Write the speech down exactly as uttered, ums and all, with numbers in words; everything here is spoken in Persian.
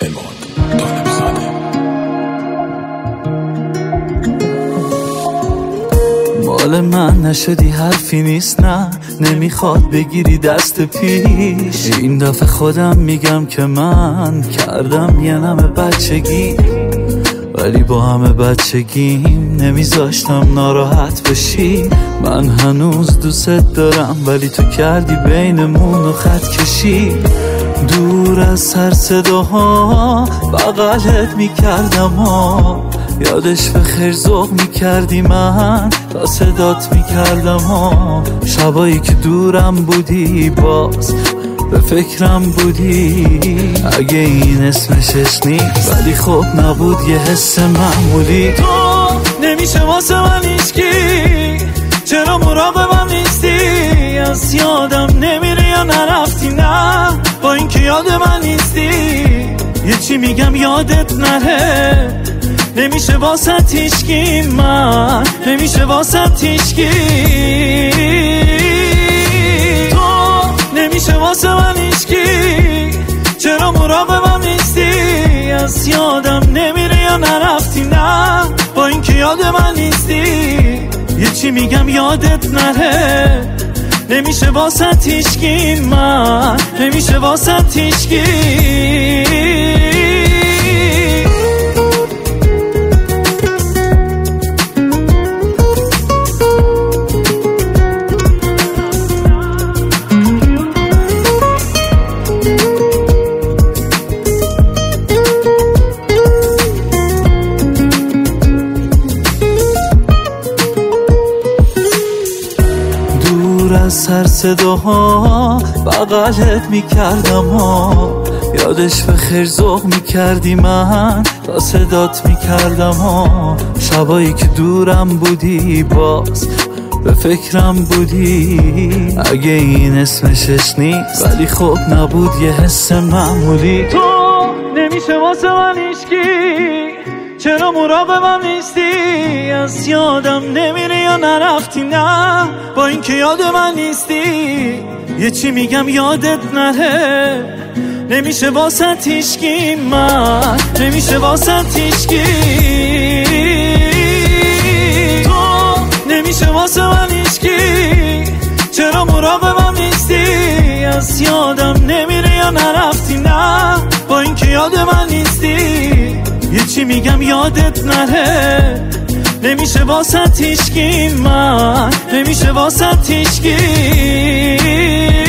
عماد طالب‌زاده. مال من نشدی حرفی نیست، نه نمیخواد بگیری دست پیش. این دفعه خودم میگم که من کردم یه نمه بچگی، ولی با همه بچگیم نمیذاشتم ناراحت بشی. من هنوز دوست دارم ولی تو کردی بینمون و خط کشی. دور از هر صداها بغلت میکردم ها، یادش به خیر ذوق میکردی من تا صدات میکردم ها. شبایی که دورم بودی باز به فکرم بودی، اگه این اسمشش نیست ولی خب نبود یه حس معمولی. تو نمیشه واسه من هیچکی، چرا مراقبم نیستی؟ از یادم نمیری یا نرفتی؟ نه با این که یاد من نیستی. یه چی میگم یادت نره، نمیشه واسه هیچکی، من نمیشه واسه هیچکی. تو نمیشه واسه من هیچکی، چرا مراقبم نیستی؟ از یادم نمیری یا نرفتی؟ نه با این که یاد من نیستی. یه چی میگم یادت نره، نمیشه واسه هیچکی، من نمیشه واسه هیچکی. از هر صداها بغلت میکردم ها، یادش به خیر ذوق میکردی من تا صدات میکردم ها. شبایی که دورم بودی باز به فکرم بودی، اگه این اسمشش نیست ولی خب نبود یه حس معمولی. تو نمیشه واسه من هیچکی، چرا مراقبم نیستی؟ از یادم نمیری یا نرفتی؟ نه با این که یاد من نیستی. یه چی میگم یادت نره، نمیشه واسه هیچکی، من نمیشه واسه هیچکی. تو نمیشه واسه من هیچکی، چرا مراقبم نیستی؟ از یادم نمیری یا نرفتی؟ نه با این که یاد من نیستی. یه چی میگم یادت نره، نمیشه واسه هیچکی، من نمیشه واسه هیچکی.